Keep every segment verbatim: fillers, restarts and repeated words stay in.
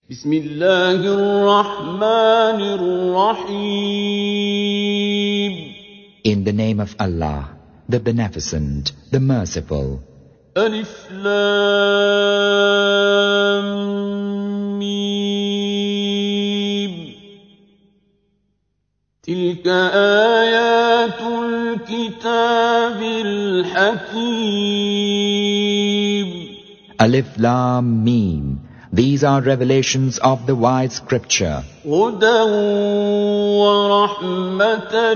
بسم الله الرحمن الرحيم. In the name of Allah, the Beneficent, the Merciful. ألف لام ميم. تلك آيات الكتاب الحكيم. Alif Lam Mim. These are revelations of the wise scripture. هدى ورحمة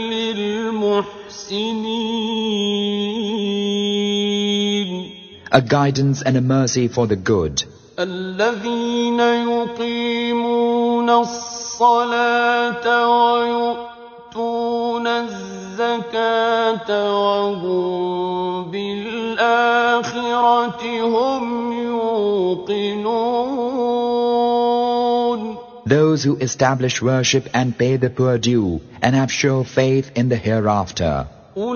للمحسنين. A guidance and a mercy for the good. الذين يقيمون الصلاة ويؤتون الزكاة وهم بالآخرة هم يوقنون. Those who establish worship and pay the poor due and have sure faith in the hereafter.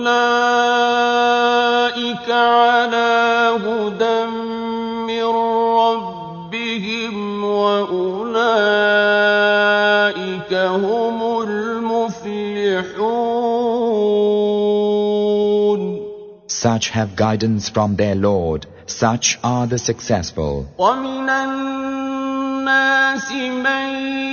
أولئك على هدى من ربهم وأولئك هم المفلحون. Such have guidance from their Lord. Such are the successful. ومن الناس من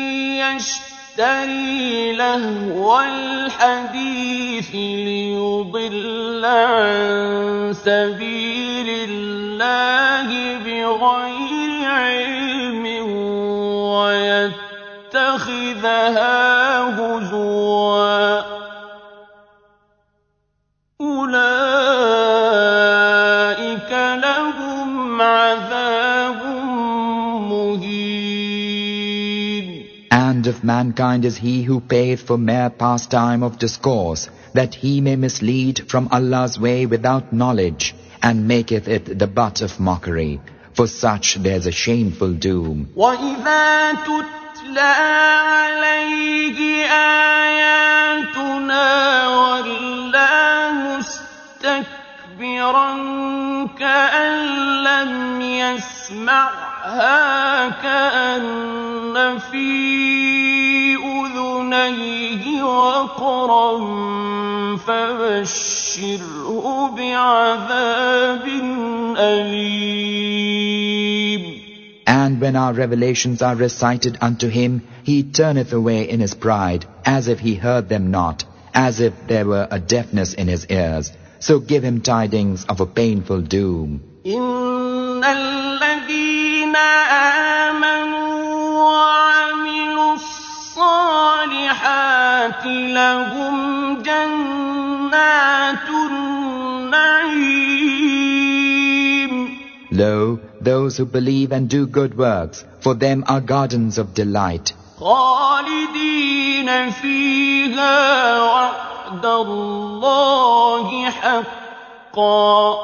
يشتري لهو الحديث ليضل عن سبيل الله بغير علم ويتخذها هزوا. أولئك لهم عذاب مهين. And of mankind is he who payeth for mere pastime of discourse, that he may mislead from Allah's way without knowledge, and maketh it the butt of mockery. For such there's a shameful doom. وَإِذَا تُتْلَى عَلَيْهِ آيَاتُنَا وَلَّى مُسْتَكْبِرًا كَأَن لَّمْ يَسْمَعْهَا كَأَنَّ فِي أُذُنَيْهِ وَقْرًا فَبَشِّرْهُ بِعَذَابٍ أَلِيمٍ. And when our revelations are recited unto him, he turneth away in his pride, as if he heard them not, as if there were a deafness in his ears. So give him tidings of a painful doom. إِنَّ الَّذِينَ آمَنُوا وَعَمِلُوا الصَّالِحَاتِ لَهُمْ جَنَّاتُ النَّعِيمِ. Lo, those who believe and do good works, for them are gardens of delight. خالدين فيها وعد الله حقا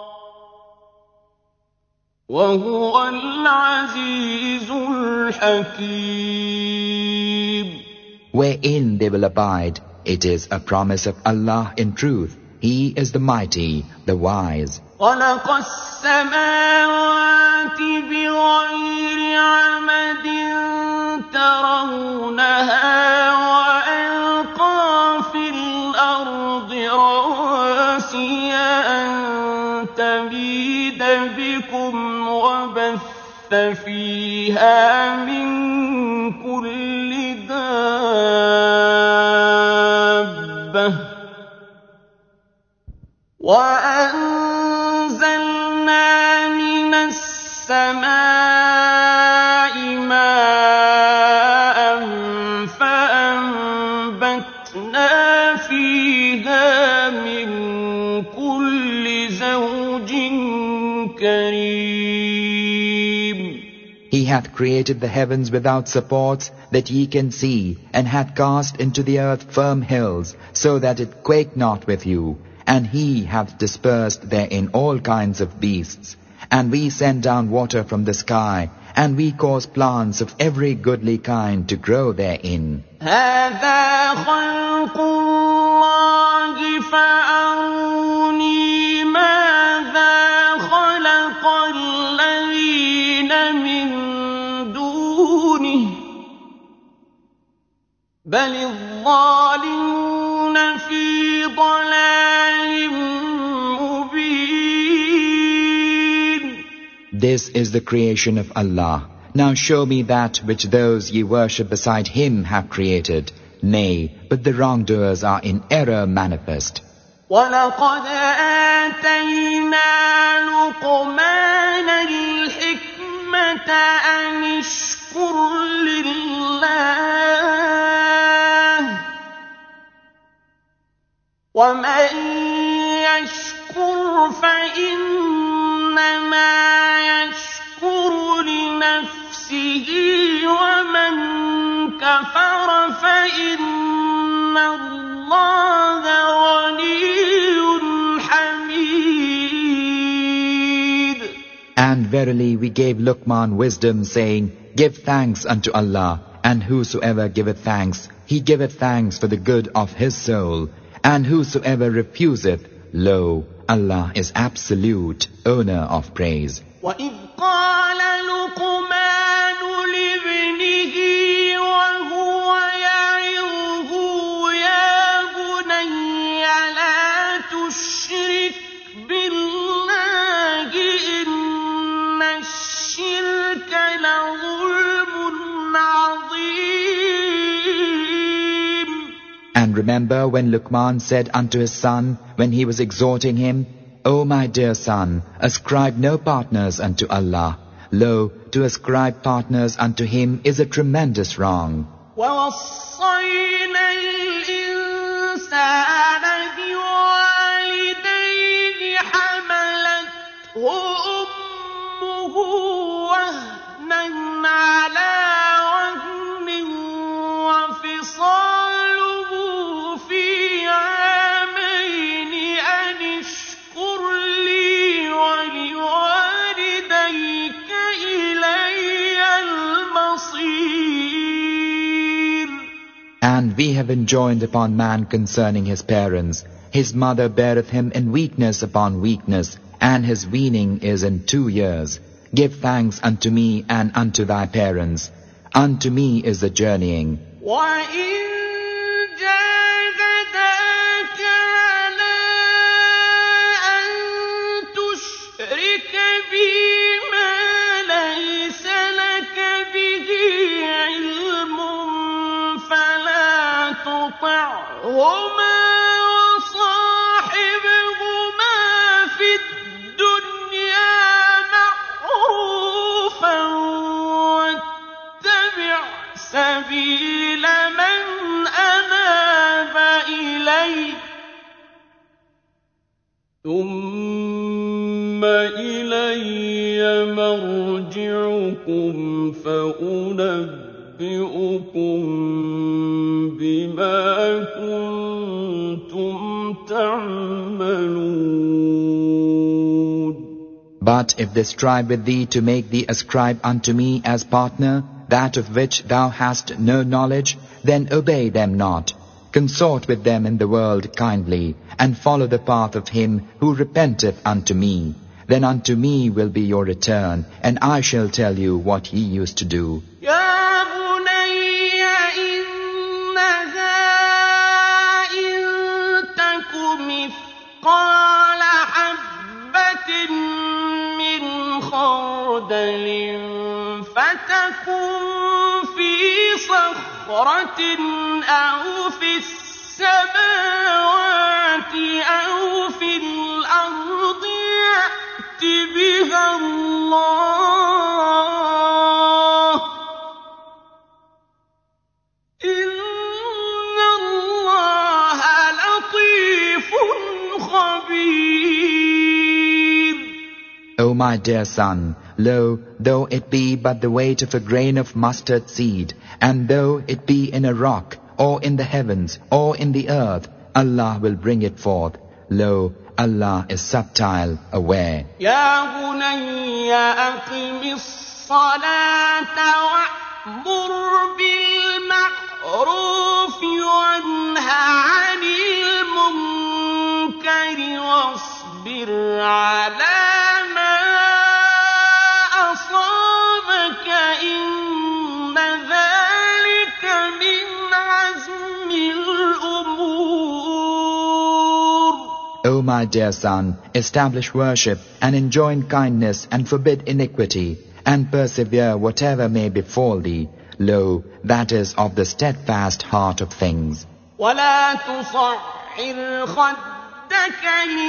وهو العزيز الحكيم. Wherein they will abide, it is a promise of Allah in truth. He is the mighty, the wise. خلق السماوات بغير عمد ترونها وألقى في الأرض رواسي أن تميد بكم وبث فيها من كل دابة وأنزلنا من السماء ماء فأنبتنا فيها من كل زوج كريم. He hath created the heavens without supports, that ye can see, and hath cast into the earth firm hills, so that it quake not with you. And he hath dispersed therein all kinds of beasts. And we send down water from the sky, and we cause plants of every goodly kind to grow therein. هذا خلق الله فأروني ماذا خلق الذين من دونه دونه بل الظالمون في ضلال مبين. This is the creation of Allah. Now show me that which those ye worship beside Him have created. Nay, but the wrongdoers are in error manifest. وَلَقَدْ آتَيْنَا لُقْمَانَ الْحِكْمَةَ أَنِ اشْكُرْ لِلَّهِ وَمَن يَشْكُرْ فَإِنَّمَا يَشْكُرُ لِنَفْسِهِ وَمَن كَفَرَ فَإِنَّ اللَّهَ غَنِيٌّ حَمِيدٌ. And verily we gave Luqman wisdom, saying, Give thanks unto Allah, and whosoever giveth thanks, he giveth thanks for the good of his soul. And whosoever refuseth, lo, Allah is absolute, owner of praise. وَإِذْ قَالَ لُقْمَانُ لِابْنِهِ وَهُوَ يَعِظُهُ يَا بُنَيَّ لَا تُشْرِكْ بِاللَّهِ إِنَّ الشِّرْكَ لَظُلْمٌ عَظِيمٌ. And remember when Luqman said unto his son, when he was exhorting him, O my dear son, ascribe no partners unto Allah. Lo, to ascribe partners unto Him is a tremendous wrong. وَوَصَّيْنَا الْإِنسَانَ بِوَالِدَيْهِ حَمَلَتْهُ أُمُّهُ وَهْنًا عَلَىٰ وَهْنٍ وَفِصَالُهُ فِي عَامَيْنِ أَنِ اشْكُرْ لِي وَلِوَالِدَيْكَ إِلَيَّ الْمَصِيرُ. And we have enjoined upon man concerning his parents. His mother beareth him in weakness upon weakness, and his weaning is in two years. Give thanks unto me and unto thy parents. Unto me is the journeying. وَإِن جَاهَدَاكَ عَلَىٰ أَن تُشْرِكَ بِي مَا لَيْسَ لَكَ بِهِ عِلْمٌ فَلَا تُطِعْهُمَا وَصَاحِبْهُمَا فِي الدُّنْيَا مَعْرُوفًا وَاتَّبِعْ سَبِيلَ مَنْ أَنَابَ إِلَيَّ ثُمَّ إِلَيَّ مَرْجِعُكُمْ فَأُنَبِّئُكُم بِمَا كُنتُمْ تَعْمَلُونَ. But if they strive with thee to make thee ascribe unto me as partner that of which thou hast no knowledge, then obey them not. Consort with them in the world kindly, and follow the path of him who repenteth unto me. Then unto me will be your return, and I shall tell you what ye used to do. يَا بُنَيَّ إِنَّهَا إِن تَكُ مِثْقَالَ حَبَّةٍ مِّنْ خَرْدَلٍ فَتَكُن فِي صَخْرَةٍ أَوْ فِي السَّمَاوَاتِ أَوْ فِي الْأَرْضِ يَأْتِ بِهَا اللَّهُ ۚ إِنَّ اللَّهَ لَطِيفٌ خَبِيرٌ. O my dear son, lo, though it be but the weight of a grain of mustard seed, and though it be in a rock, or in the heavens, or in the earth, Allah will bring it forth. Lo, Allah is subtile, aware. يَا بُنَيَّ أَقِمِ الصَّلَاةَ وَأْمُرْ بِالْمَعْرُوفِ وَانْهَ عَنِ الْمُنكَرِ وَاصْبِرْ عَلَىٰ مَا أَصَابَكَ إِنَّ my dear son, establish worship and enjoin kindness and forbid iniquity, and persevere whatever may befall thee. Lo, that is of the steadfast heart of things. ولا تصعر خدك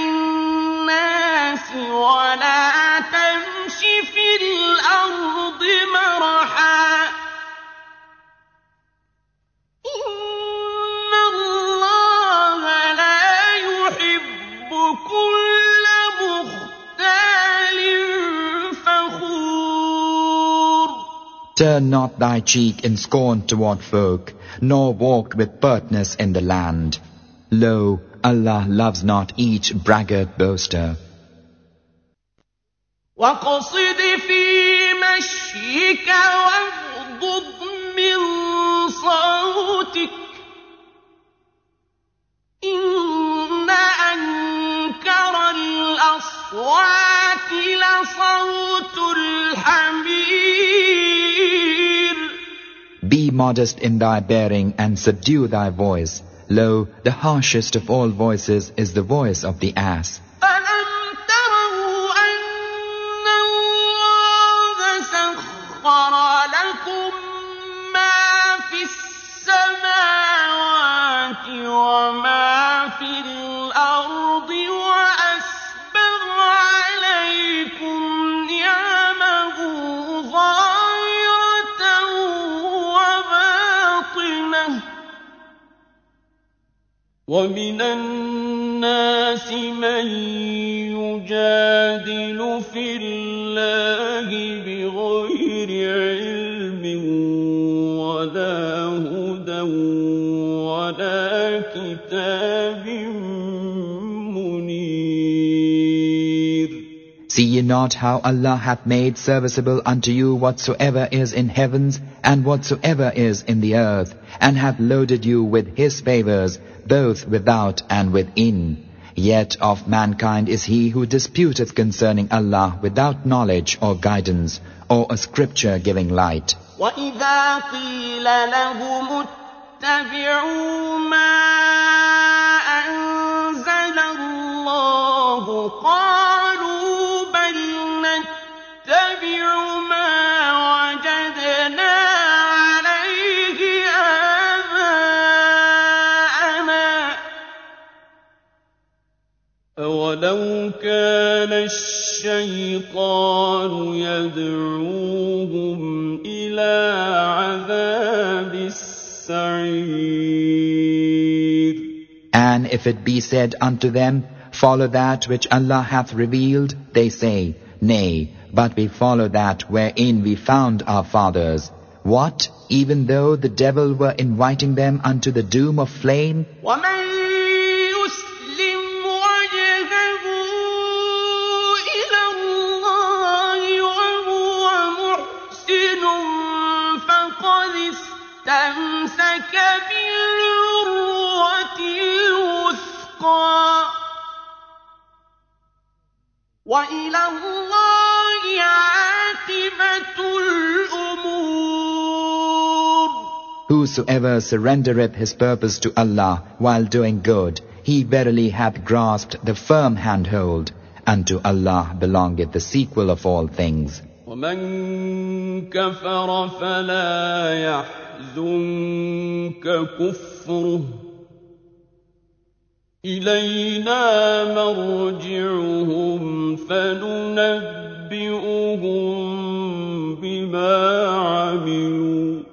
للناس ولا تمش في الأرض مرحا إن الله لا يحب كل مختال فخور. Turn not thy cheek in scorn toward folk, nor walk with pertness in the land. Lo, Allah loves not each braggart boaster. وَاقْصِدْ فِي مَشْيِكَ وَاغْضُضْ مِنْ صَوْتِكَ إِنَّ أَنكَرَ الْأَصْوَاتِ لَصَوْتُ الْحَمِيرِ. Be modest in thy bearing and subdue thy voice. Lo, the harshest of all voices is the voice of the ass. أَلَمْ تَرَوْا أَنَّ اللَّهَ سَخَّرَ لَكُم مَّا فِي السَّمَاوَاتِ وَمَا فِي الْأَرْضِ وَأَسْبَغَ عَلَيْكُمْ نِعَمَهُ ظَاهِرَةً وَبَاطِنَةً ۗ وَمِنَ النَّاسِ مَن يُجَادِلُ فِي اللَّهِ بِغَيْرِ عِلْمٍ وَلَا هُدًى وَلَا كِتَابٍ مُّنِيرٍ. See ye not how Allah hath made serviceable unto you whatsoever is in heavens and whatsoever is in the earth, and hath loaded you with His favors, both without and within. Yet of mankind is he who disputeth concerning Allah without knowledge or guidance, or a scripture giving light. وَإِذَا قِيلَ لَهُمُ اتَّبِعُوا مَا أَنزَلَ اللَّهُ قَالُوا بَلْ نَتَّبِعُ مَا وَجَدْنَا عَلَيْهِ آبَاءَنَا أَوَلَوْ كَانَ الشَّيْطَانُ يَدْعُوهُمْ إِلَىٰ عَذَابِ السَّعِيرِ. And if it be said unto them, follow that which Allah hath revealed, they say, Nay, but we follow that wherein we found our fathers. What, even though the devil were inviting them unto the doom of flame? وَمَن يُسْلِمْ وَجْهَهُ إِلَى اللَّهِ وَهُوَ مُحْسِنٌ فَقَدِ اسْتَمْسَكَ بِالْعُرْوَةِ الْوُثْقَىٰ وَإِلَى اللَّهِ عَاقِبَةُ الْأُمُورِ. Whosoever surrendereth his purpose to Allah while doing good, he verily hath grasped the firm handhold. Unto Allah belongeth the sequel of all things. وَمَن كَفَرَ فَلَا يَحْزُنكَ كُفْرُهُ إِلَيْنَا مَرْجِعُهُمْ فَنُنَبِّئُهُم بِمَا عَمِلُوا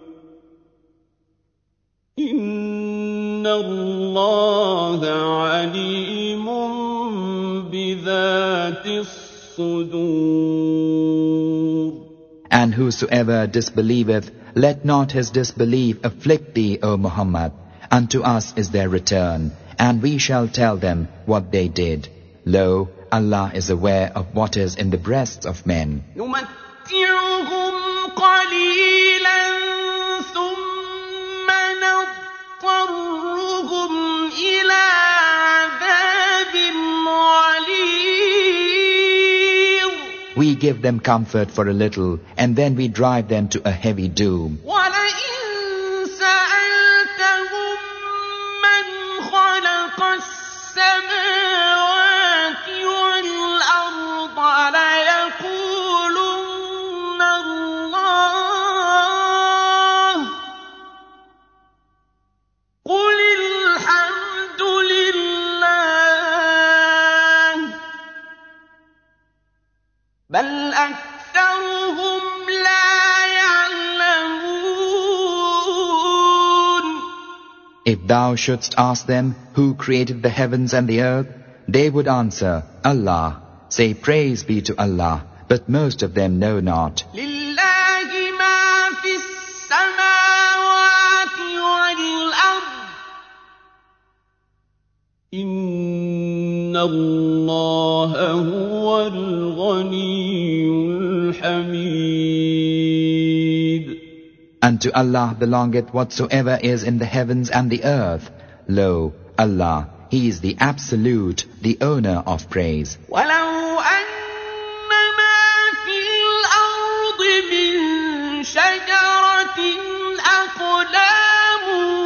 إِنَّ اللَّهَ عَلِيمٌ بِذَاتِ الصُّدُورِ. And whosoever disbelieveth, let not his disbelief afflict thee, O Muhammad. Unto us is their return, and we shall tell them what they did. Lo, Allah is aware of what is in the breasts of men. نُمَتِّعُهُمْ قَلِيلًا ثُمَّ نَضْطَرُّهُمْ إِلَىٰ عَذَابٍ غَلِيظٍ. We give them comfort for a little, and then we drive them to a heavy doom. وَلَئِن سَأَلْتَهُم مَّنْ خَلَقَ السَّمَاوَاتِ If thou shouldst ask them, who created the heavens and the earth, they would answer, Allah. Say, praise be to Allah, but most of them know not. لله ما في السماوات والأرض إن الله هو الغني الحميد. Unto Allah belongeth whatsoever is in the heavens and the earth. Lo, Allah, He is the absolute, the owner of praise. ولو أن ما في الأرض من شجرة أقلام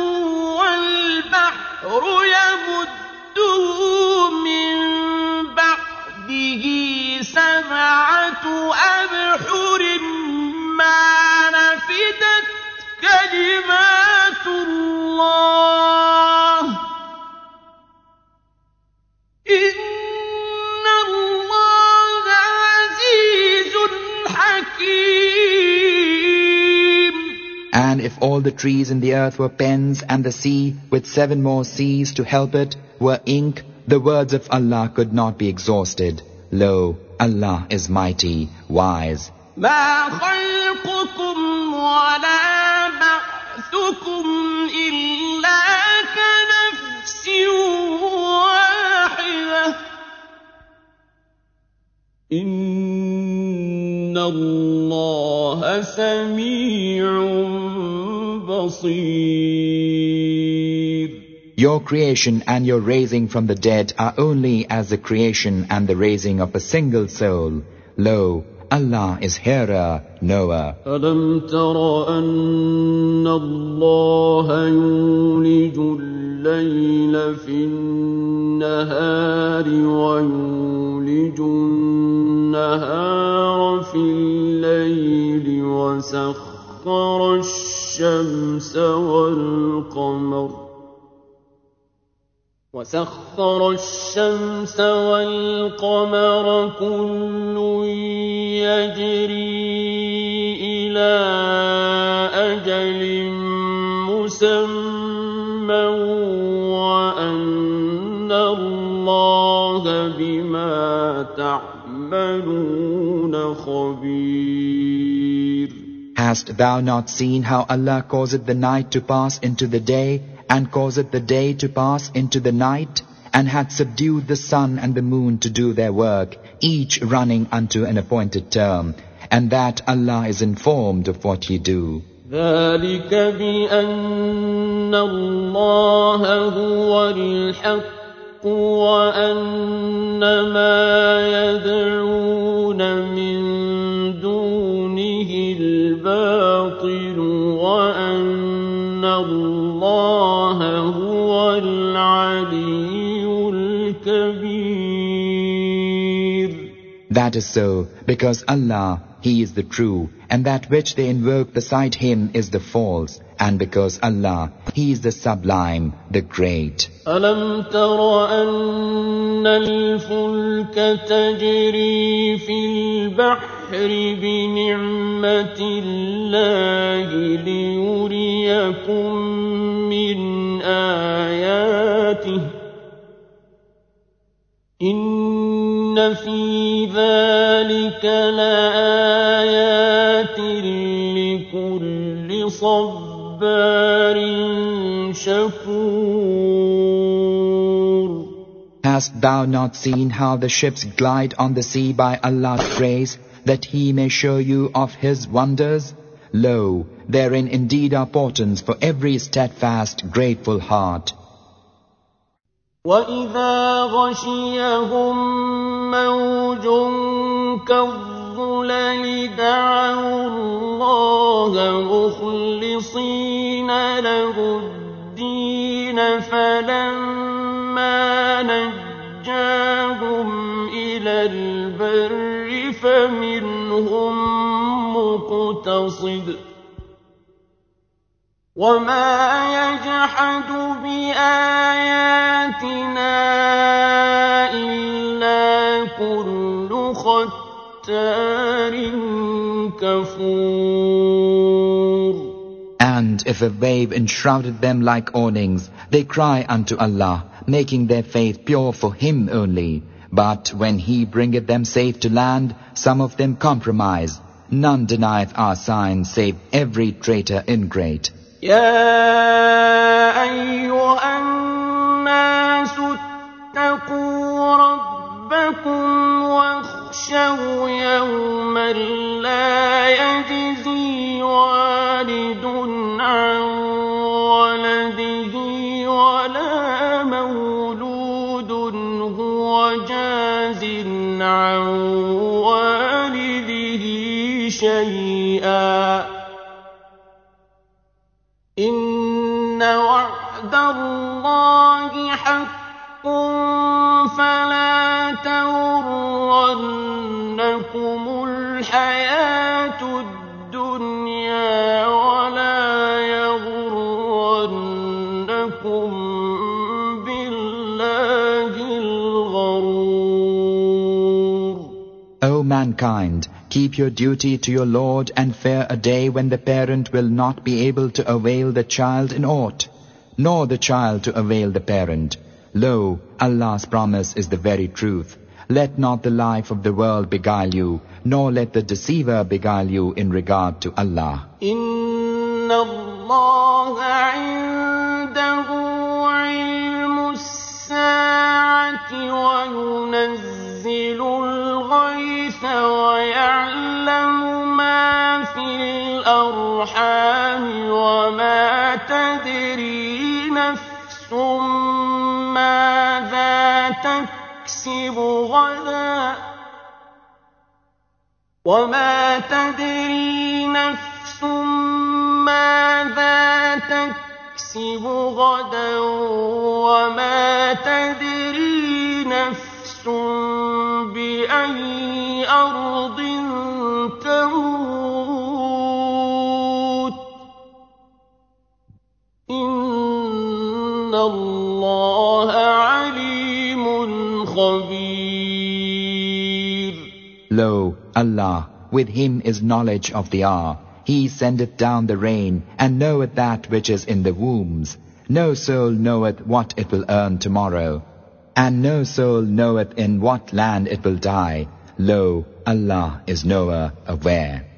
والبحر يمده من بعده سبعة أبحر ما نفدت كلمات الله إن الله عزيز حكيم. And if all the trees in the earth were pens, and the sea, with seven more seas to help it, were ink, the words of Allah could not be exhausted. Lo, Allah is mighty, wise. ما خلقكم ولا بعثكم إلا كنفس واحدة إن الله سميع بصير. Your creation and your raising from the dead are only as the creation and the raising of a single soul. Lo, Allah is hearer, knower. ألم تر أن الله يولج الليل في النهار ويولج النهار في الليل وسخر الشمس والقمر وسخر الشمس والقمر كل يجري إلى أجل مسمى وأن الله بما تعملون خبير. Hast thou not seen how Allah causeth the night to pass into the day, and causeth the day to pass into the night, and hath subdued the sun and the moon to do their work, each running unto an appointed term, and that Allah is informed of what ye do. ذلك بأن الله هو الحق وأن ما يدعون من دونه الباطل وأن الله هو العلي الكبير. That is so, because Allah, He is the true, and that which they invoke beside Him is the false, and because Allah, He is the sublime, the great. ألم تر أن الفلك تجري في البحر بنعمة الله ليريكم من آياته إن في ذلك لآيات لكل صبار شكور. Hast thou not seen how the ships glide on the sea by Allah's grace, that He may show you of His wonders? Lo, therein indeed are portents for every steadfast, grateful heart. وَإِذَا غَشِيَهُم مَّوْجٌ كَالظُّلَلِ دَعَوُا اللَّهَ مُخْلِصِينَ لَهُ الدِّينَ فَلَمَّا نَجَّاهُمْ إِلَى الْبَرِّ فَمِنْهُم مُّقْتَصِدٌ وَمَا يَجْحَدُ بِآيَاتِنَا إِلَّا كُلُّ خَتَّارٍ كَفُورٍ. And if a wave enshrouded them like awnings, they cry unto Allah, making their faith pure for Him only. But when He bringeth them safe to land, some of them compromise. None denieth our signs, save every traitor ingrate. يا أيها الناس اتقوا ربكم واخشوا يوما لا يجزي والد عن ولده ولا مولود هو جاز عن والده شيئا إن وعد الله حق فلا تغرنكم الحياة الدنيا ولا يغرنكم بالله الغرور. O mankind, keep your duty to your Lord and fear a day when the parent will not be able to avail the child in aught, nor the child to avail the parent. Lo, Allah's promise is the very truth. Let not the life of the world beguile you, nor let the deceiver beguile you in regard to Allah. Inna Allah 'indahu 'ilmu as-sa'ati wa yunazzilu al-ghaytha wa ya'lamu ma fil arham wa ma tadri nafsun madha تكسب غدا وما تدري نفس ماذا تكسب غدا وما تدري نفس بأي أرض تموت إن الله عليم خبير. Lo, Allah, with Him is knowledge of the hour. He sendeth down the rain, and knoweth that which is in the wombs. No soul knoweth what it will earn tomorrow, and no soul knoweth in what land it will die. Lo, Allah is knower, aware.